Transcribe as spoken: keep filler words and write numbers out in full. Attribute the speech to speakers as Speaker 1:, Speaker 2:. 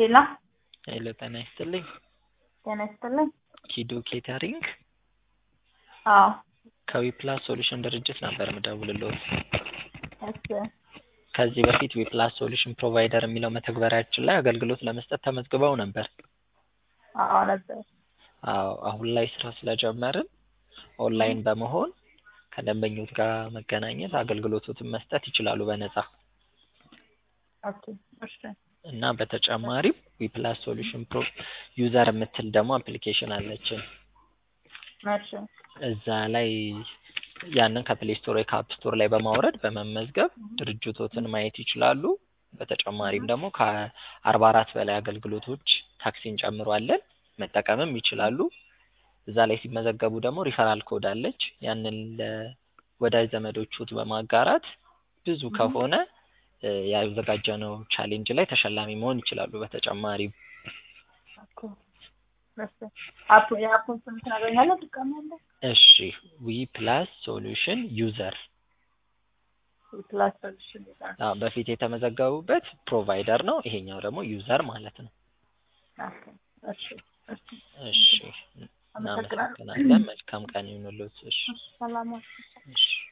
Speaker 1: ሄሎ
Speaker 2: ሄሎ ጤና ይስጥልኝ።
Speaker 1: ጤና ይስጥልኝ።
Speaker 2: ኪዱ ኬተሪንግ
Speaker 1: አዎ
Speaker 2: ከዊፕላስ ሶሉሽን ድርጅት ነበር የምደውልልዎት።
Speaker 1: እሺ
Speaker 2: ከዚህ በፊት ዊፕላስ ሶሉሽን ፕሮቫይደር የሚለው መተግበሪያችን ላይ አገልግሎት ለመስጠት ተመዝግበው ነበር።
Speaker 1: አዎ ነበር።
Speaker 2: አዎ አሁን ላይ ስራ ስለጀመርን ኦንላይን በመሆን ከደንበኞች ጋር መገናኘት አገልግሎቶችን መስጠት ይችላሉ በነፃ።
Speaker 1: ኦኬ እሺ
Speaker 2: እና በተጨማሪም ዊፕላስ ሶሉሽን ፕሮ ዩዘር የምትል ደግሞ አፕሊኬሽን አለችን።
Speaker 1: እሺ
Speaker 2: እዛ ላይ ያንን ከፕሌይ ስቶር ወይ ከአፕ ስቶር ላይ በማውረድ በመመዝገብ ድርጅቶትን ማየት ይችላሉ። በተጨማሪም ደግሞ ከአርባ አራት በላይ አገልግሎቶች ታክሲን ጨምሯለን መጠቀምም ይችላሉ። እዛ ላይ ሲመዘገቡ ደግሞ ሪፈራል ኮድ አለች። ያንን ለወዳጅ ዘመዶቹት በማጋራት ብዙ ከሆነ ያዘጋጀነው ቻሌንጅ ላይ ተሸላሚ መሆን ይችላሉ። በተጨማሪም
Speaker 1: ኦኬ እሺ አፕ የአፑን ስም ታገኛለህ ትቀማለህ?
Speaker 2: እሺ ዊፕላስ ሶሉሽን ዩዘር
Speaker 1: ዊፕላስ ሶሉሽን ዩዘር።
Speaker 2: አዎ በፊት የተመዘገቡበት ፕሮቫይደር ነው። ይሄኛው ደግሞ ዩዘር ማለት ነው።
Speaker 1: ኦኬ እሺ እሺ
Speaker 2: እሺ እናመሰግናለን። መልካም ቀን ይሁንልዎት። እሺ
Speaker 1: ሰላም።
Speaker 2: እሺ